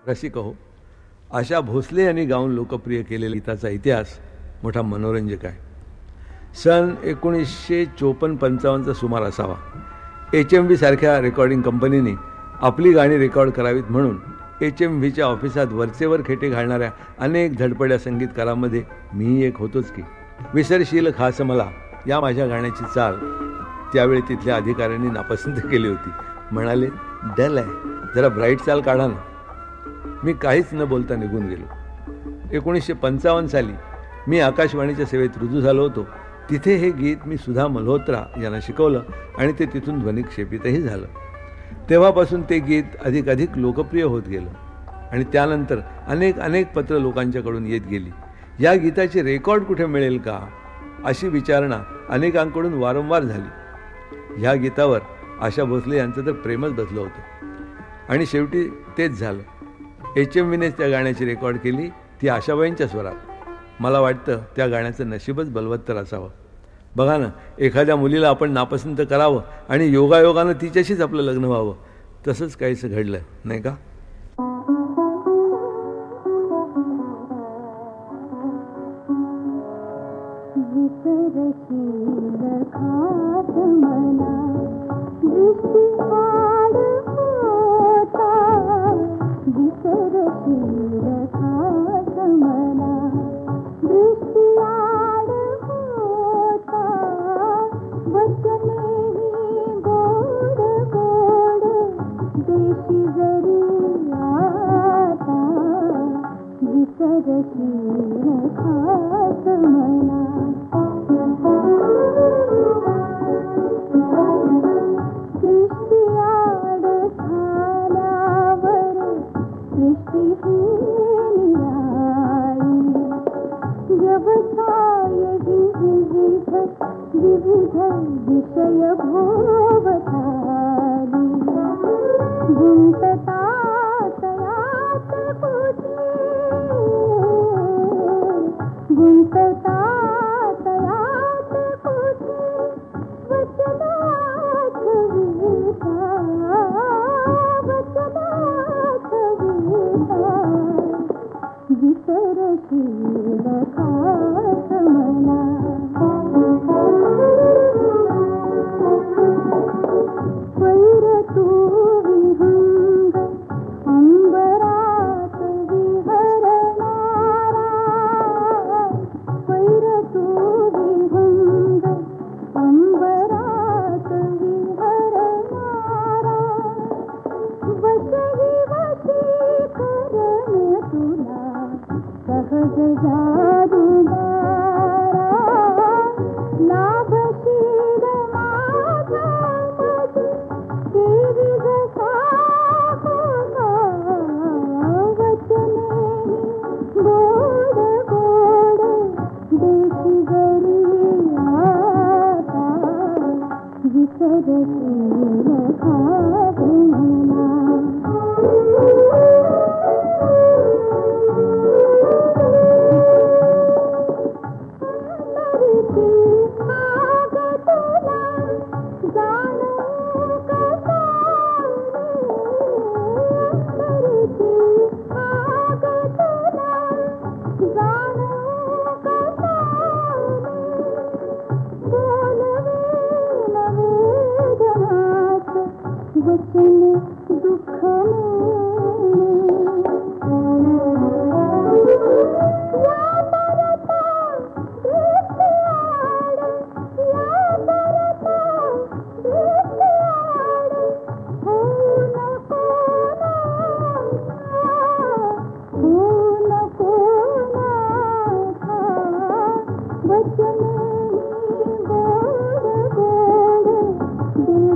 रसिक हो, आशा भोसले यांनी गाऊन लोकप्रिय केलेला गीताचा इतिहास मोठा मनोरंजक आहे. सन 1954-55चा सुमार असावा. HMV सारख्या रेकॉर्डिंग कंपनीने आपली गाणी रेकॉर्ड करावीत म्हणून HMVच्या ऑफिसात वरचेवर खेटे घालणाऱ्या अनेक धडपड्या संगीतकारांमध्ये मीही एक होतोच की. विसरशील खास मला या माझ्या गाण्याची चाल त्यावेळी तिथल्या अधिकाऱ्यांनी नापसंत केली होती. म्हणाले, डल आहे, जरा ब्राईट चाल काढा ना. मी काहीच न बोलता निघून गेलो. 1955 साली मी आकाशवाणीच्या सेवेत रुजू झालो होतो. तिथे हे गीत मी सुधा मल्होत्रा यांना शिकवलं आणि ते तिथून ध्वनिक्षेपितही झालं. तेव्हापासून ते गीत अधिक लोकप्रिय होत गेलं आणि त्यानंतर अनेक पत्र लोकांच्याकडून येत गेली. या गीताचे रेकॉर्ड कुठे मिळेल का अशी विचारणा अनेकांकडून वारंवार झाली. ह्या गीतावर आशा भोसले यांचं तर प्रेमच बसलं होतं आणि शेवटी तेच झालं. HMVनेच त्या गाण्याची रेकॉर्ड केली, ती आशाबाईंच्या स्वरात. मला वाटतं त्या गाण्याचं नशीबच बलवत्तर असावं. बघा ना, एखाद्या मुलीला आपण नापसंत करावं आणि योगायोगानं तिच्याशीच आपलं लग्न व्हावं. तसंच काहीसं घडलं नाही का?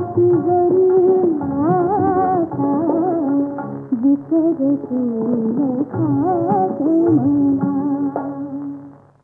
विसरशील